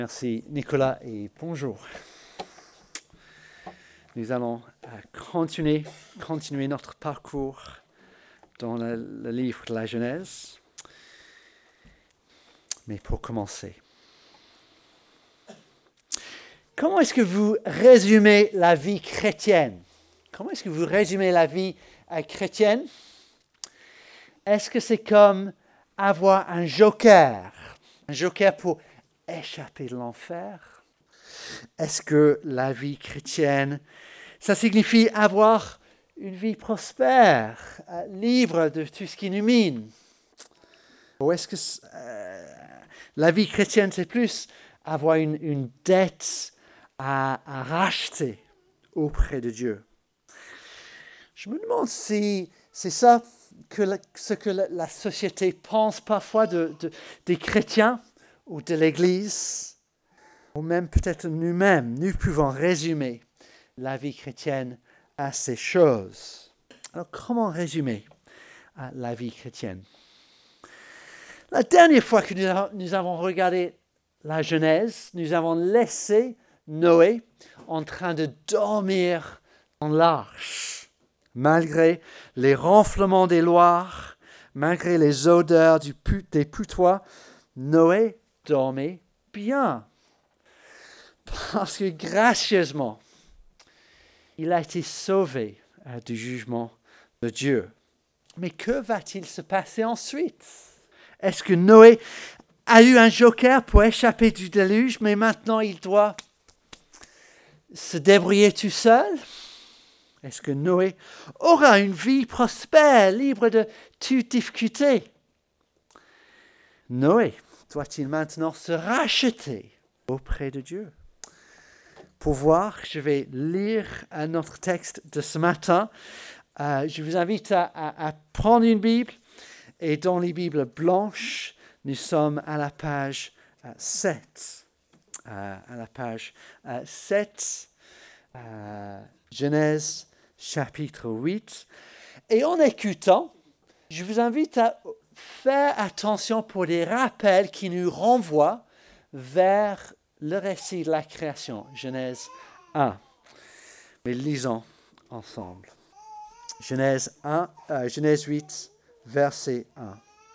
Merci Nicolas et bonjour. Nous allons continuer notre parcours dans le livre de la Genèse. Mais pour commencer, comment est-ce que vous résumez la vie chrétienne? Comment est-ce que vous résumez la vie chrétienne? Est-ce que c'est comme avoir un joker pour échapper de l'enfer? Est-ce que la vie chrétienne, ça signifie avoir une vie prospère, libre de tout ce qui nous mine? Ou est-ce que la vie chrétienne, c'est plus avoir une dette à racheter auprès de Dieu? Je me demande si c'est ça ce que la société pense parfois des chrétiens ou de l'Église, ou même peut-être nous-mêmes, nous pouvons résumer la vie chrétienne à ces choses. Alors, comment résumer la vie chrétienne? La dernière fois que nous avons regardé la Genèse, nous avons laissé Noé en train de dormir dans l'arche. Malgré les renflements des Loirs, malgré les odeurs des putois, Noé dormait bien. Parce que gracieusement, il a été sauvé du jugement de Dieu. Mais que va-t-il se passer ensuite? Est-ce que Noé a eu un joker pour échapper du déluge, mais maintenant il doit se débrouiller tout seul? Est-ce que Noé aura une vie prospère, libre de toute difficulté? Noé doit-il maintenant se racheter auprès de Dieu? Pour voir, je vais lire notre texte de ce matin. Je vous invite à prendre une Bible, et dans les Bibles blanches, nous sommes à la page 7. À la page 7, Genèse chapitre 8. Et en écoutant, je vous invite à faire attention pour des rappels qui nous renvoient vers le récit de la création, Genèse 1. Mais lisons ensemble. Genèse 8, verset 1.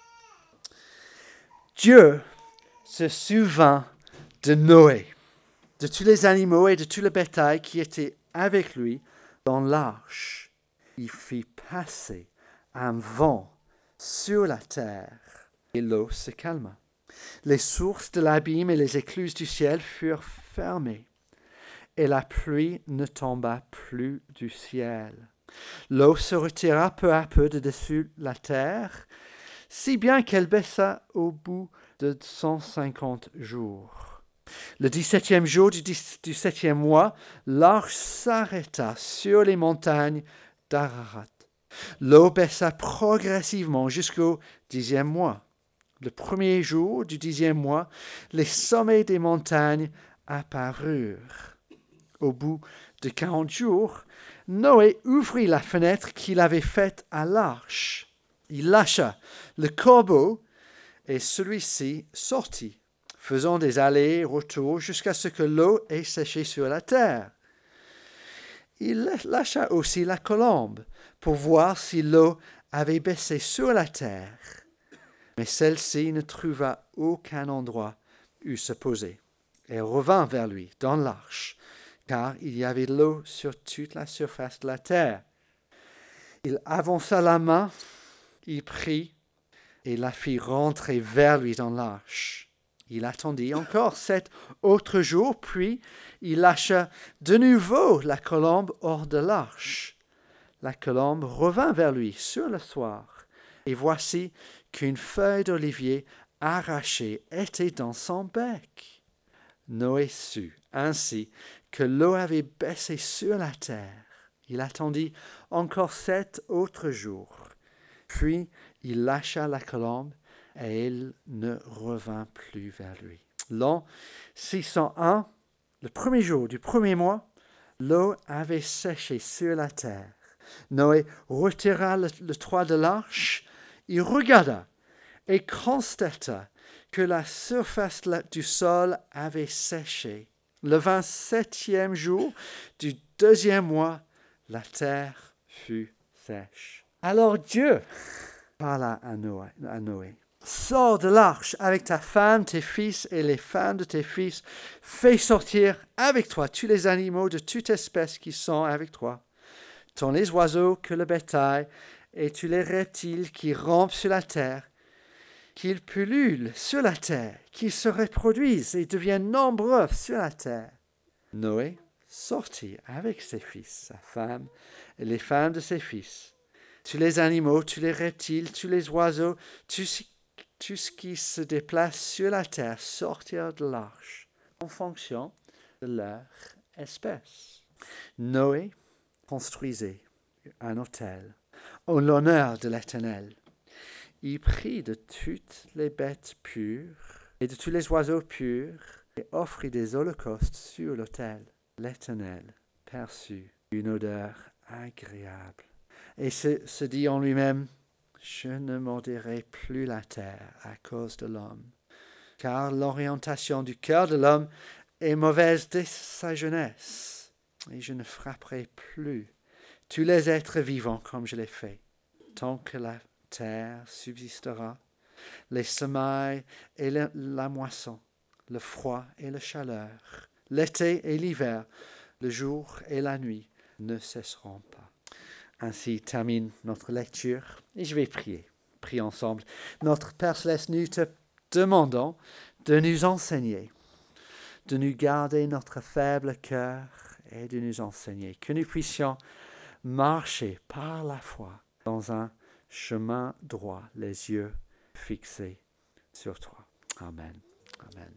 Dieu se souvint de Noé, de tous les animaux et de tout le bétail qui étaient avec lui dans l'arche. Il fit passer un vent sur la terre et l'eau se calma. Les sources de l'abîme et les écluses du ciel furent fermées et la pluie ne tomba plus du ciel. L'eau se retira peu à peu de dessus la terre, si bien qu'elle baissa au bout de 150 jours. Le 17e jour du 7e mois, l'arche s'arrêta sur les montagnes d'Ararat. L'eau baissa progressivement jusqu'au 10e mois. Le premier jour du 10e mois, les sommets des montagnes apparurent. Au bout de 40 jours, Noé ouvrit la fenêtre qu'il avait faite à l'arche. Il lâcha le corbeau et celui-ci sortit, faisant des allers-retours jusqu'à ce que l'eau ait séché sur la terre. Il lâcha aussi la colombe pour voir si l'eau avait baissé sur la terre. Mais celle-ci ne trouva aucun endroit où se poser. Elle revint vers lui dans l'arche, car il y avait de l'eau sur toute la surface de la terre. Il avança la main, il prit et la fit rentrer vers lui dans l'arche. Il attendit encore 7 autres jours, puis il lâcha de nouveau la colombe hors de l'arche. La colombe revint vers lui sur le soir, et voici qu'une feuille d'olivier arrachée était dans son bec. Noé sut ainsi que l'eau avait baissé sur la terre. Il attendit encore 7 autres jours. Puis il lâcha la colombe et elle ne revint plus vers lui. L'an 601, le premier jour du premier mois, l'eau avait séché sur la terre. Noé retira le toit de l'arche. Il regarda et constata que la surface du sol avait séché. Le 27e jour du 2e mois, la terre fut sèche. Alors Dieu parla à Noé. Sors de l'arche avec ta femme, tes fils et les femmes de tes fils. Fais sortir avec toi tous les animaux de toute espèce qui sont avec toi, tant les oiseaux que le bétail et tous les reptiles qui rampent sur la terre, qu'ils pullulent sur la terre, qu'ils se reproduisent et deviennent nombreux sur la terre. Noé sortit avec ses fils, sa femme et les femmes de ses fils. Tous les animaux, tous les reptiles, tous les oiseaux, tout ce qui se déplace sur la terre sortirent de l'arche en fonction de leur espèce. Noé construisait un autel en l'honneur de l'Éternel. Il prit de toutes les bêtes pures et de tous les oiseaux purs et offrit des holocaustes sur l'autel. L'Éternel perçut une odeur agréable et se dit en lui-même, je ne maudirai plus la terre à cause de l'homme, car l'orientation du cœur de l'homme est mauvaise dès sa jeunesse, et je ne frapperai plus tous les êtres vivants comme je l'ai fait, tant que la terre subsistera, les semailles et la moisson, le froid et la chaleur, l'été et l'hiver, le jour et la nuit ne cesseront pas. Ainsi termine notre lecture et je vais prier. Prions ensemble. Notre Père Céleste, nous te demandons de nous enseigner, de nous garder notre faible cœur et de nous enseigner, que nous puissions marcher par la foi dans un chemin droit, les yeux fixés sur toi. Amen. Amen.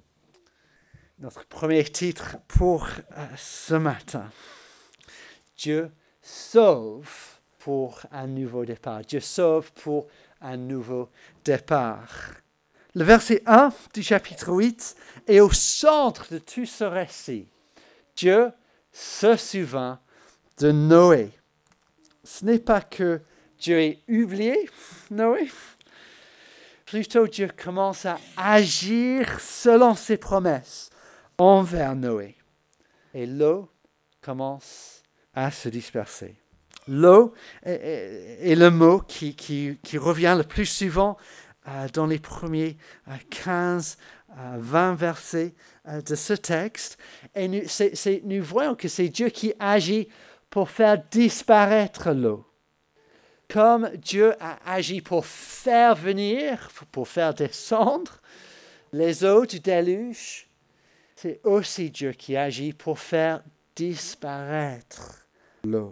Notre premier titre pour ce matin. Dieu sauve pour un nouveau départ. Dieu sauve pour un nouveau départ. Le verset 1 du chapitre 8 est au centre de tout ce récit. Dieu se souvint de Noé. Ce n'est pas que Dieu ait oublié Noé. Plutôt, Dieu commence à agir selon ses promesses envers Noé. Et l'eau commence à se disperser. L'eau est le mot qui revient le plus souvent dans les premiers 15-20 versets de ce texte. Et nous voyons que c'est Dieu qui agit pour faire disparaître l'eau. Comme Dieu a agi pour faire venir, pour faire descendre les eaux du déluge, c'est aussi Dieu qui agit pour faire disparaître l'eau.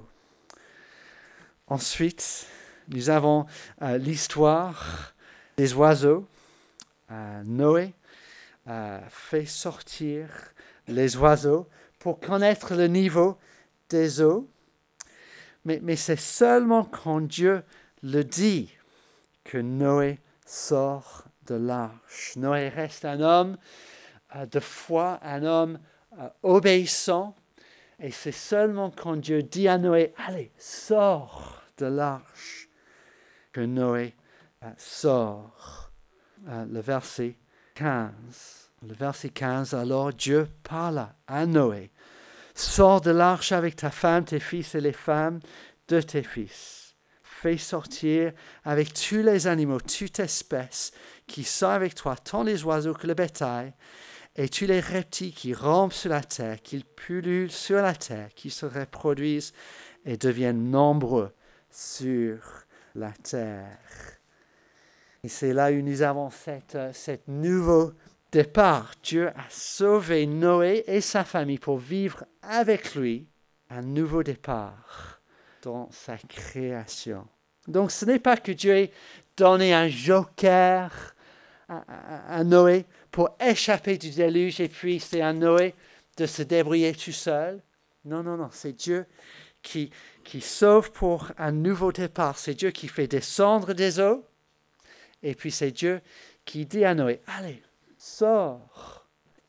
Ensuite, nous avons l'histoire des oiseaux. Noé fait sortir les oiseaux pour connaître le niveau des eaux. Mais c'est seulement quand Dieu le dit que Noé sort de l'arche. Noé reste un homme de foi, un homme obéissant. Et c'est seulement quand Dieu dit à Noé, allez, sors de l'arche, que Noé sort. Le verset 15. Le verset 15, alors Dieu parla à Noé. Sors de l'arche avec ta femme, tes fils et les femmes de tes fils. Fais sortir avec tous les animaux, toute espèce qui sont avec toi, tant les oiseaux que le bétail, et tous les reptiles qui rampent sur la terre, qui pullulent sur la terre, qui se reproduisent et deviennent nombreux sur la terre. Et c'est là où nous avons cet nouveau départ. Dieu a sauvé Noé et sa famille pour vivre avec lui un nouveau départ dans sa création. Donc ce n'est pas que Dieu ait donné un joker à Noé pour échapper du déluge et puis c'est à Noé de se débrouiller tout seul. Non, c'est Dieu qui sauve pour un nouveau départ. C'est Dieu qui fait descendre des eaux et puis c'est Dieu qui dit à Noé, allez, sors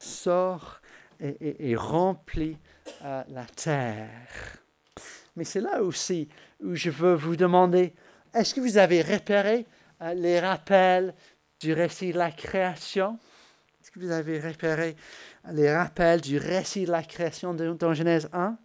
et remplis la terre. Mais c'est là aussi où je veux vous demander, est-ce que vous avez repéré les rappels du récit de la création. Est-ce que vous avez repéré les rappels du récit de la création dans Genèse 1?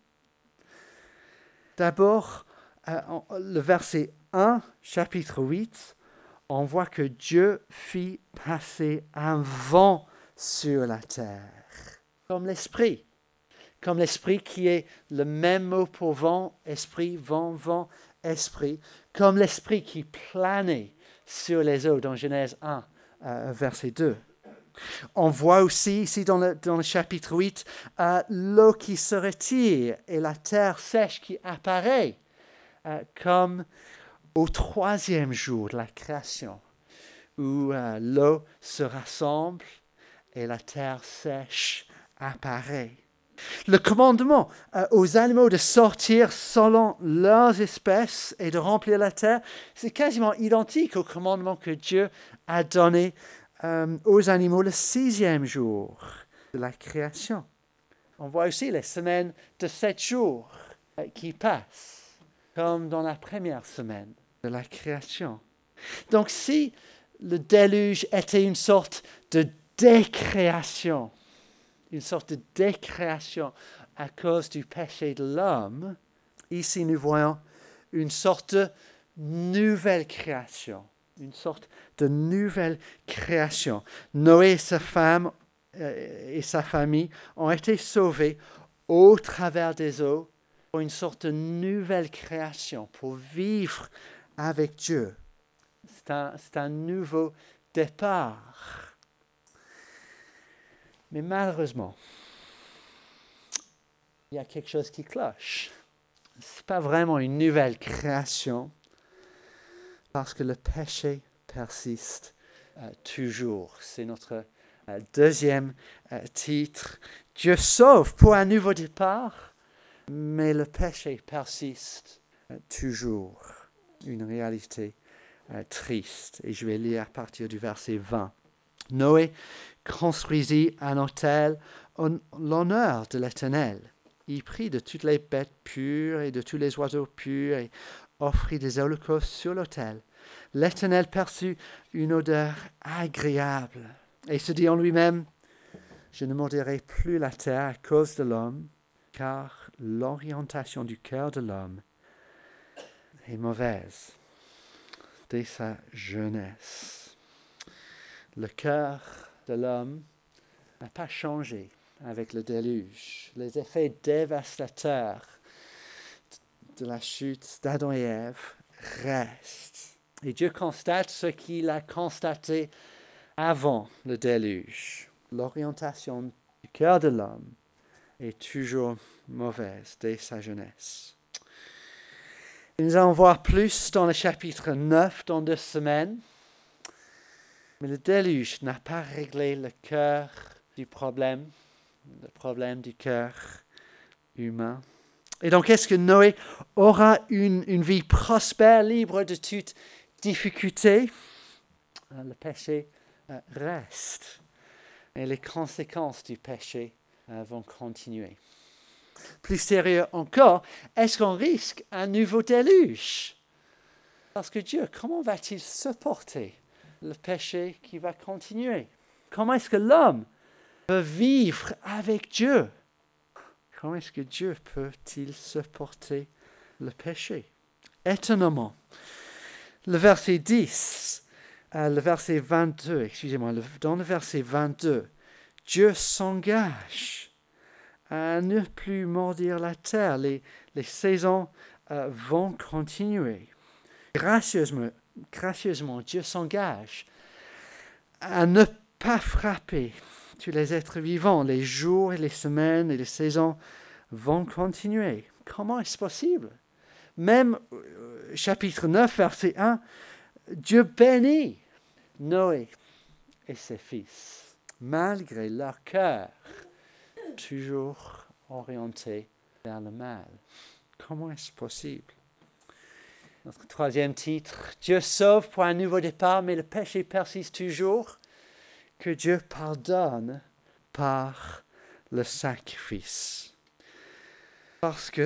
D'abord, le verset 1, chapitre 8, on voit que Dieu fit passer un vent sur la terre, comme l'esprit qui est le même mot pour vent, esprit, vent, esprit, comme l'esprit qui planait sur les eaux dans Genèse 1, verset 2. On voit aussi ici dans le chapitre 8 l'eau qui se retire et la terre sèche qui apparaît comme au troisième jour de la création, où l'eau se rassemble et la terre sèche apparaît. Le commandement aux animaux de sortir selon leurs espèces et de remplir la terre, c'est quasiment identique au commandement que Dieu a donné aux animaux le 6e jour de la création. On voit aussi les semaines de 7 jours qui passent, comme dans la première semaine de la création. Donc si le déluge était une sorte de décréation à cause du péché de l'homme, ici nous voyons une sorte de nouvelle création. Noé et sa femme et sa famille ont été sauvés au travers des eaux pour une sorte de nouvelle création, pour vivre avec Dieu. C'est un nouveau départ. Mais malheureusement, il y a quelque chose qui cloche. Ce n'est pas vraiment une nouvelle création parce que le péché persiste toujours. C'est notre deuxième titre. Dieu sauve pour un nouveau départ, mais le péché persiste toujours. Une réalité triste. Et je vais lire à partir du verset 20. Noé construisit un autel en l'honneur de l'Éternel. Il prit de toutes les bêtes pures et de tous les oiseaux purs et offrit des holocaustes sur l'autel. L'Éternel perçut une odeur agréable et se dit en lui-même, je ne maudirai plus la terre à cause de l'homme, car l'orientation du cœur de l'homme est mauvaise dès sa jeunesse. Le cœur de l'homme n'a pas changé avec le déluge. Les effets dévastateurs de la chute d'Adam et Ève restent. Et Dieu constate ce qu'il a constaté avant le déluge. L'orientation du cœur de l'homme est toujours mauvaise dès sa jeunesse. Et nous allons voir plus dans le chapitre 9 dans 2 semaines. Mais le déluge n'a pas réglé le cœur du problème, le problème du cœur humain. Et donc, est-ce que Noé aura une vie prospère, libre de toute difficulté? Le péché reste. Et les conséquences du péché vont continuer. Plus sérieux encore, est-ce qu'on risque un nouveau déluge? Parce que Dieu, comment va-t-il supporter le péché qui va continuer? Comment est-ce que l'homme peut vivre avec Dieu? Comment est-ce que Dieu peut-il supporter le péché? Étonnamment, le verset 10, le verset 22, dans le verset 22, Dieu s'engage à ne plus maudire la terre. Les saisons vont continuer. Gracieusement, Dieu s'engage à ne pas frapper tous les êtres vivants. Les jours et les semaines et les saisons vont continuer. Comment est-ce possible? Même chapitre 9, verset 1, Dieu bénit Noé et ses fils, malgré leur cœur toujours orienté vers le mal. Comment est-ce possible? Notre troisième titre, Dieu sauve pour un nouveau départ, mais le péché persiste toujours. Que Dieu pardonne par le sacrifice. Parce que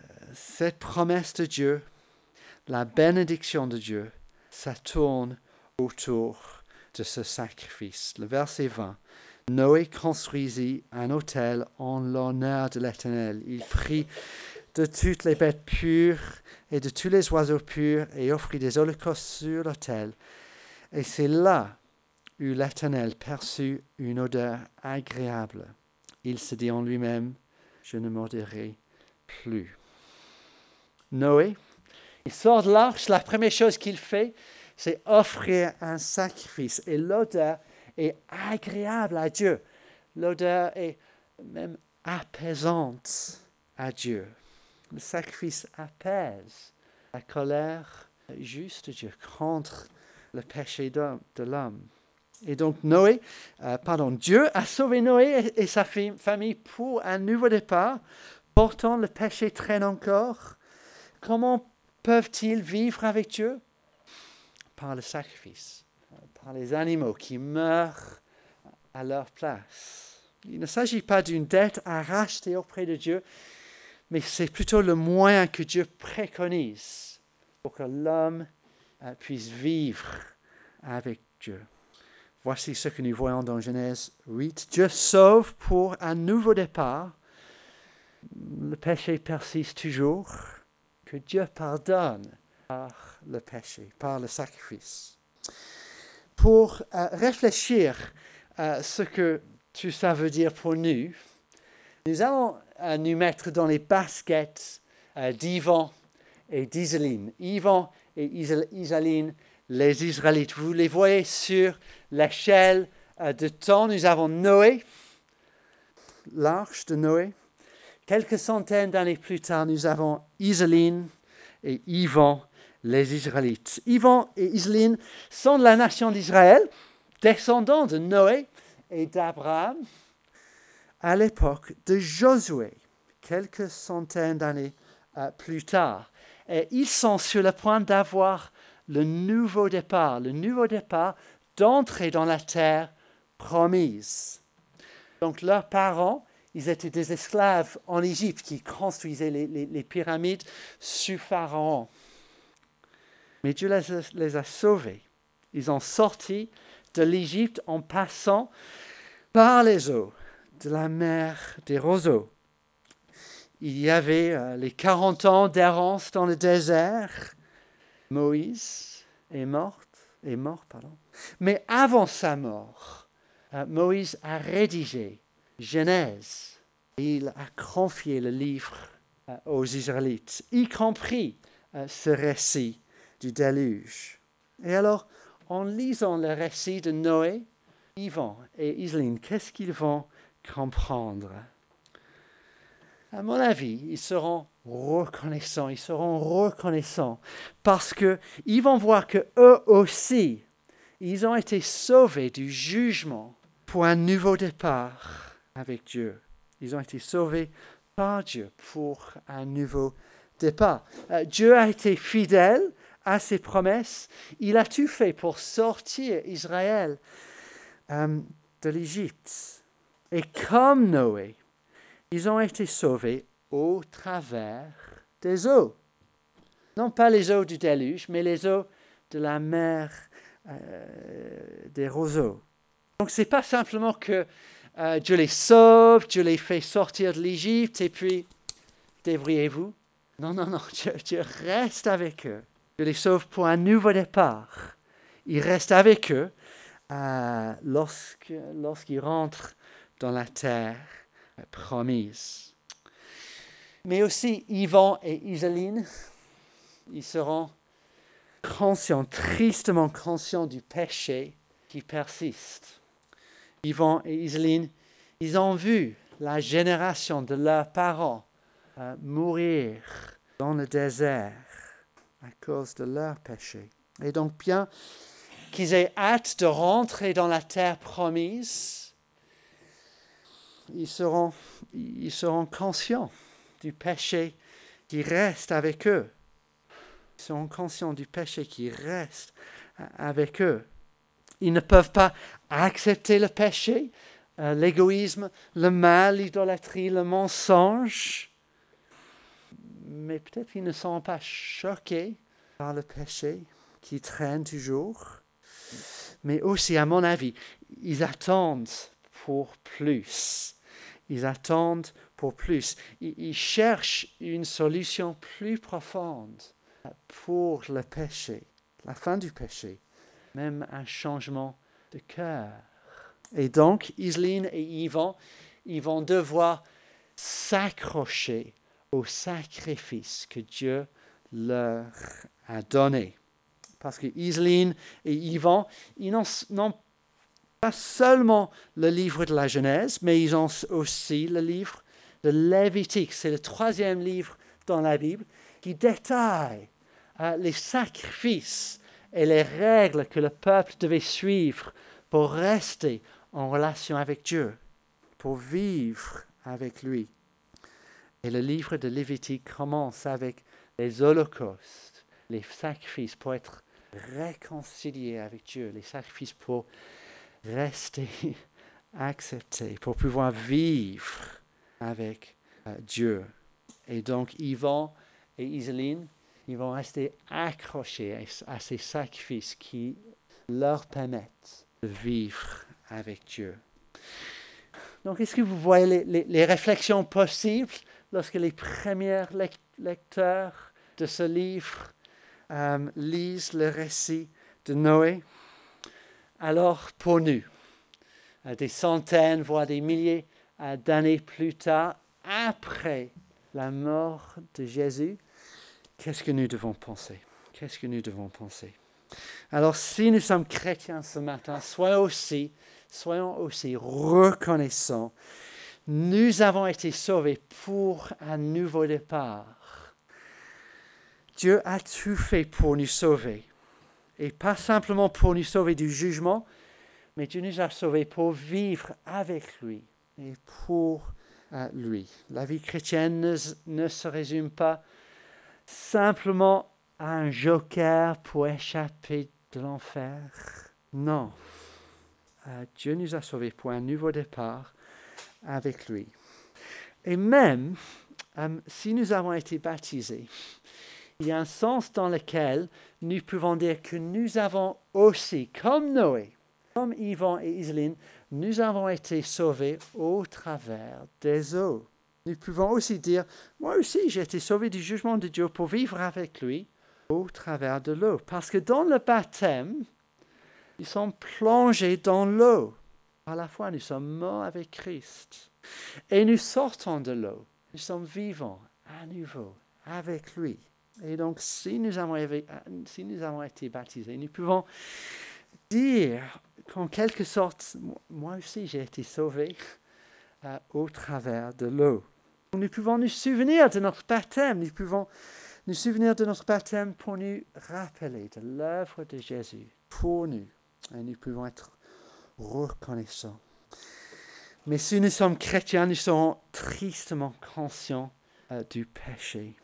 cette promesse de Dieu, la bénédiction de Dieu, ça tourne autour de ce sacrifice. Le verset 20. Noé construisit un autel en l'honneur de l'Éternel. Il prit de toutes les bêtes pures et de tous les oiseaux purs et offrit des holocaustes sur l'autel. Et c'est là où l'Éternel perçut une odeur agréable. Il se dit en lui-même, je ne mordirai plus. Noé, il sort de l'arche, la première chose qu'il fait, c'est offrir un sacrifice. Et l'odeur est agréable à Dieu. L'odeur est même apaisante à Dieu. Le sacrifice apaise la colère juste de Dieu contre le péché de l'homme. Et donc Dieu a sauvé Noé et sa famille pour un nouveau départ. Pourtant, le péché traîne encore. Comment peuvent-ils vivre avec Dieu? Par le sacrifice, par les animaux qui meurent à leur place. Il ne s'agit pas d'une dette à racheter auprès de Dieu, mais c'est plutôt le moyen que Dieu préconise pour que l'homme puisse vivre avec Dieu. Voici ce que nous voyons dans Genèse 8. Dieu sauve pour un nouveau départ. Le péché persiste toujours. Que Dieu pardonne par le péché, par le sacrifice. Pour réfléchir à ce que tout ça veut dire pour nous, nous allons nous mettre dans les baskets d'Yvan et d'Iseline. Yvan et Iseline, les Israélites. Vous les voyez sur l'échelle de temps. Nous avons Noé, l'arche de Noé. Quelques centaines d'années plus tard, nous avons Iseline et Yvan, les Israélites. Yvan et Iseline sont de la nation d'Israël, descendants de Noé et d'Abraham, à l'époque de Josué, quelques centaines d'années plus tard. Et ils sont sur le point d'avoir le nouveau départ d'entrer dans la terre promise. Donc leurs parents, ils étaient des esclaves en Égypte qui construisaient les pyramides sous Pharaon. Mais Dieu les a sauvés. Ils ont sorti de l'Égypte en passant par les eaux de la mer des roseaux. Il y avait les 40 ans d'errance dans le désert. Moïse est mort. Mais avant sa mort, Moïse a rédigé Genèse. Il a confié le livre aux Israélites, y compris ce récit du déluge. Et alors, en lisant le récit de Noé, Yvan et Iseline, qu'est-ce qu'ils vont comprendre? À mon avis, ils seront reconnaissants parce qu'ils vont voir que eux aussi, ils ont été sauvés du jugement pour un nouveau départ avec Dieu. Ils ont été sauvés par Dieu pour un nouveau départ. Dieu a été fidèle à ses promesses. Il a tout fait pour sortir Israël de l'Égypte. Et comme Noé, ils ont été sauvés au travers des eaux. Non pas les eaux du déluge, mais les eaux de la mer des roseaux. Donc ce n'est pas simplement que Dieu les sauve, Dieu les fait sortir de l'Égypte et puis débrouillez-vous. Non, Dieu reste avec eux. Dieu les sauve pour un nouveau départ. Il reste avec eux lorsqu'ils rentrent dans la terre promise. Mais aussi Yvan et Iseline, ils seront tristement conscients du péché qui persiste. Yvan et Iseline, ils ont vu la génération de leurs parents mourir dans le désert à cause de leur péché. Et donc, bien qu'ils aient hâte de rentrer dans la terre promise, ils seront conscients du péché qui reste avec eux. Ils seront conscients du péché qui reste avec eux. Ils ne peuvent pas accepter le péché, l'égoïsme, le mal, l'idolâtrie, le mensonge. Mais peut-être qu'ils ne sont pas choqués par le péché qui traîne toujours. Mais aussi, à mon avis, ils attendent pour plus. Ils attendent pour plus. Ils cherchent une solution plus profonde pour le péché, la fin du péché, même un changement de cœur. Et donc, Iseline et Yvan, ils vont devoir s'accrocher au sacrifice que Dieu leur a donné. Parce que Iseline et Yvan, ils n'ont pas seulement le livre de la Genèse, mais ils ont aussi le livre de Lévitique. C'est le 3e livre dans la Bible qui détaille les sacrifices et les règles que le peuple devait suivre pour rester en relation avec Dieu, pour vivre avec lui. Et le livre de Lévitique commence avec les holocaustes, les sacrifices pour être réconciliés avec Dieu, les sacrifices pour rester acceptés, pour pouvoir vivre avec Dieu. Et donc, Yvan et Iseline, ils vont rester accrochés à ces sacrifices qui leur permettent de vivre avec Dieu. Donc, est-ce que vous voyez les réflexions possibles lorsque les premiers lecteurs de ce livre lisent le récit de Noé? Alors, pour nous, des centaines, voire des milliers d'années plus tard, après la mort de Jésus, qu'est-ce que nous devons penser? Qu'est-ce que nous devons penser? Alors, si nous sommes chrétiens ce matin, soyons aussi reconnaissants. Nous avons été sauvés pour un nouveau départ. Dieu a tout fait pour nous sauver. Et pas simplement pour nous sauver du jugement, mais Dieu nous a sauvés pour vivre avec lui et pour lui. La vie chrétienne ne se résume pas simplement à un joker pour échapper de l'enfer. Non. Dieu nous a sauvés pour un nouveau départ avec lui. Et même si nous avons été baptisés, il y a un sens dans lequel nous pouvons dire que nous avons aussi, comme Noé, comme Yvan et Iseline, nous avons été sauvés au travers des eaux. Nous pouvons aussi dire, moi aussi j'ai été sauvé du jugement de Dieu pour vivre avec lui au travers de l'eau. Parce que dans le baptême, nous sommes plongés dans l'eau. À la fois, nous sommes morts avec Christ. Et nous sortons de l'eau. Nous sommes vivants à nouveau avec lui. Et donc, si nous avons été baptisés, nous pouvons dire qu'en quelque sorte, moi aussi j'ai été sauvé au travers de l'eau. Nous pouvons nous souvenir de notre baptême. Nous pouvons nous souvenir de notre baptême pour nous rappeler de l'œuvre de Jésus pour nous. Et nous pouvons être reconnaissants. Mais si nous sommes chrétiens, nous serons tristement conscients du péché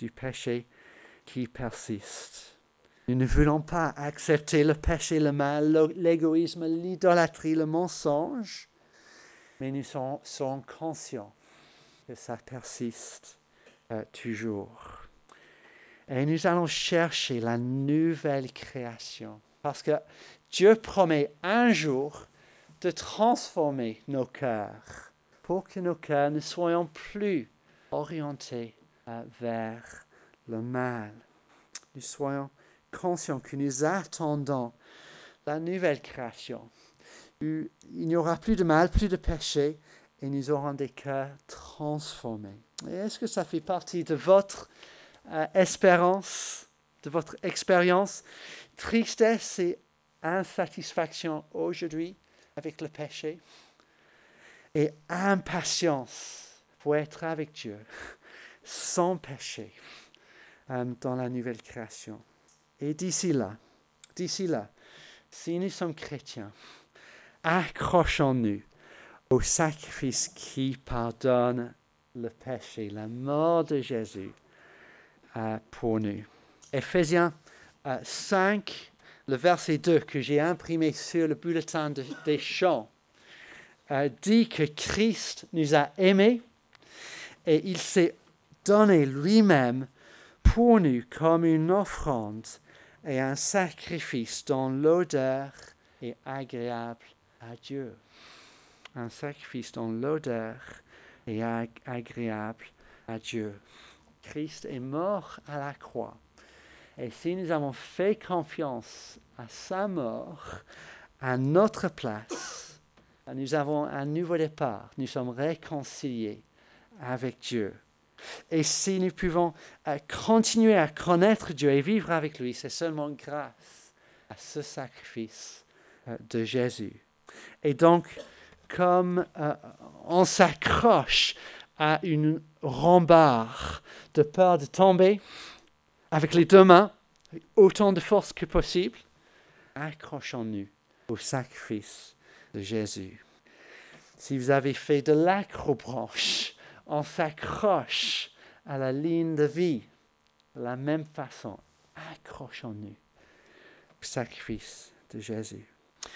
qui persiste. Nous ne voulons pas accepter le péché, le mal, l'égoïsme, l'idolâtrie, le mensonge, mais nous serons conscients que ça persiste toujours. Et nous allons chercher la nouvelle création, parce que Dieu promet un jour de transformer nos cœurs pour que nos cœurs ne soient plus orientés vers le mal. Nous soyons conscients que nous attendons la nouvelle création. Il n'y aura plus de mal, plus de péché, et nous aurons des cœurs transformés. Et est-ce que ça fait partie de votre espérance, de votre expérience? Tristesse et insatisfaction aujourd'hui avec le péché, et impatience pour être avec Dieu sans péché dans la nouvelle création. Et d'ici là, si nous sommes chrétiens, accrochons-nous au sacrifice qui pardonne le péché, la mort de Jésus pour nous. Éphésiens 5, le verset 2 que j'ai imprimé sur le bulletin des chants, dit que Christ nous a aimés et il s'est donné lui-même pour nous comme une offrande et un sacrifice dont l'odeur est agréable à Dieu. Un sacrifice dont l'odeur est agréable à Dieu. Christ est mort à la croix. Et si nous avons fait confiance à sa mort, à notre place, nous avons un nouveau départ. Nous sommes réconciliés avec Dieu. Et si nous pouvons continuer à connaître Dieu et vivre avec lui, c'est seulement grâce à ce sacrifice de Jésus. Et donc, comme on s'accroche à une rambarde de peur de tomber, avec les deux mains, avec autant de force que possible, accrochons-nous au sacrifice de Jésus. Si vous avez fait de l'acrobranche, on s'accroche à la ligne de vie de la même façon. Accrochons-nous au sacrifice de Jésus.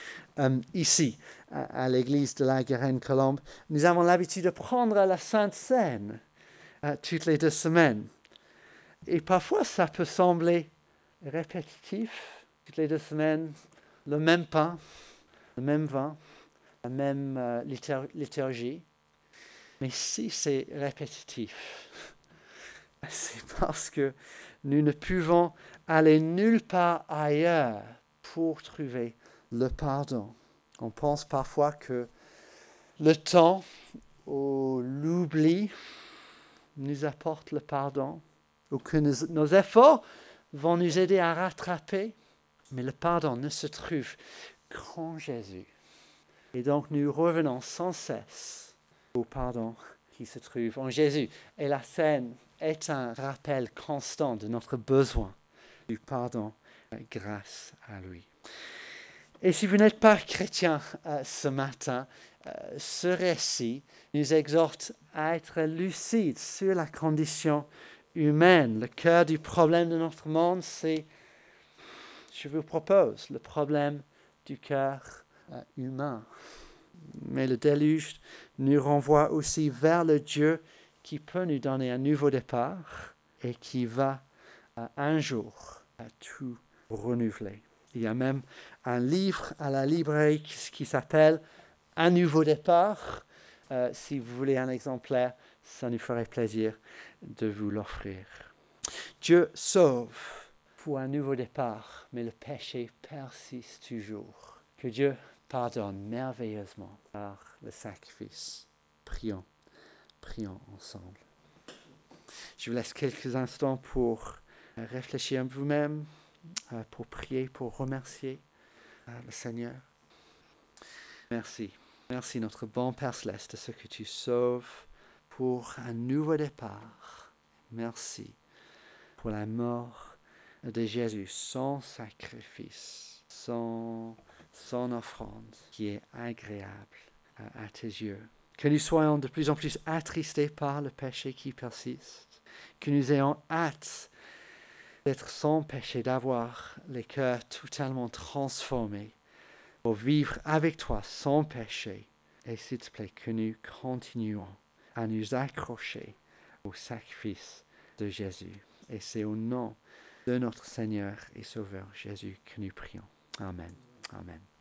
Ici, à l'église de la Garenne-Colombe, nous avons l'habitude de prendre la Sainte Seine toutes les 2 semaines. Et parfois, ça peut sembler répétitif, toutes les 2 semaines, le même pain, le même vin, la même liturgie. Mais si c'est répétitif, c'est parce que nous ne pouvons aller nulle part ailleurs pour trouver le pardon. On pense parfois que le temps ou l'oubli nous apporte le pardon, ou que nos efforts vont nous aider à rattraper, mais le pardon ne se trouve qu'en Jésus. Et donc nous revenons sans cesse au pardon qui se trouve en Jésus. Et la scène est un rappel constant de notre besoin du pardon grâce à lui. Et si vous n'êtes pas chrétien ce matin, ce récit nous exhorte à être lucides sur la condition humaine. Le cœur du problème de notre monde, c'est, je vous propose, le problème du cœur humain. Mais le déluge nous renvoie aussi vers le Dieu qui peut nous donner un nouveau départ et qui va un jour tout renouveler. Il y a même un livre à la librairie qui s'appelle « Un nouveau départ ». Si vous voulez un exemplaire, ça nous ferait plaisir de vous l'offrir. Dieu sauve pour un nouveau départ, mais le péché persiste toujours. Que Dieu pardonne merveilleusement par le sacrifice. Prions ensemble. Je vous laisse quelques instants pour réfléchir à vous-même, pour prier, pour remercier le Seigneur. Merci notre bon Père Céleste de ce que tu sauves pour un nouveau départ. Merci pour la mort de Jésus, son sacrifice, son offrande qui est agréable à tes yeux. Que nous soyons de plus en plus attristés par le péché qui persiste, que nous ayons hâte d'être sans péché, d'avoir les cœurs totalement transformés pour vivre avec toi sans péché. Et s'il te plaît, que nous continuons à nous accrocher au sacrifice de Jésus. Et c'est au nom de notre Seigneur et Sauveur Jésus que nous prions. Amen. Amen.